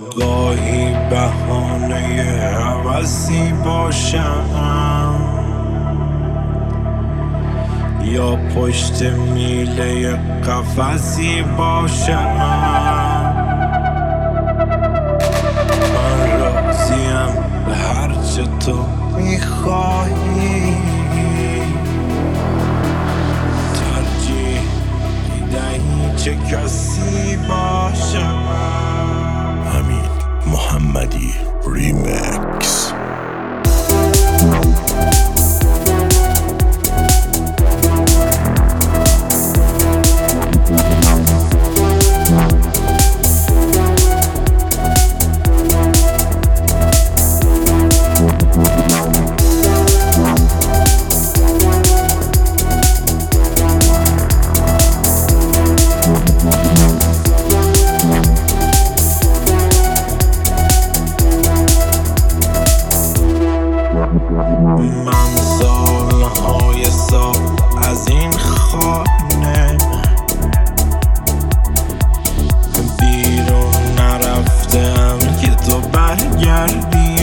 گاهی بهانه هوسی باشم یا پشت میله قفسی باشم. من راضیم به هرچه تو میخواهی، ترجیح میدهی چه کسی باشم. امین محمدی ریمکس. من سالهای سال از این خانه بیرون نرفتم که تو برگردی.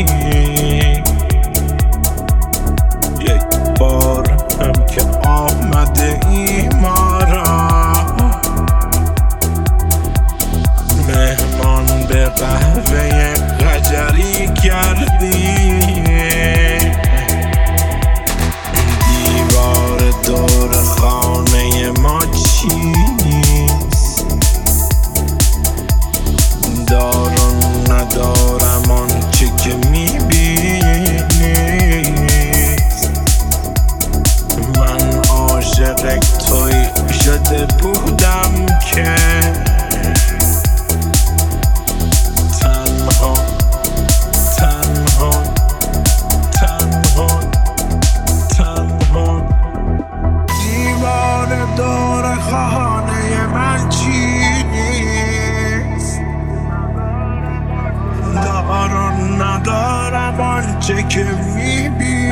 یک بار هم که آمده ای ما را مهمان به قهوه قجری کردی. دور خانه ما چیست؟ دارم ندارم آنچه که میبینی. من عاشق توی شده بودم که تنها دور خانه من چیست؟ دارم ندارم آنچه که میبینی.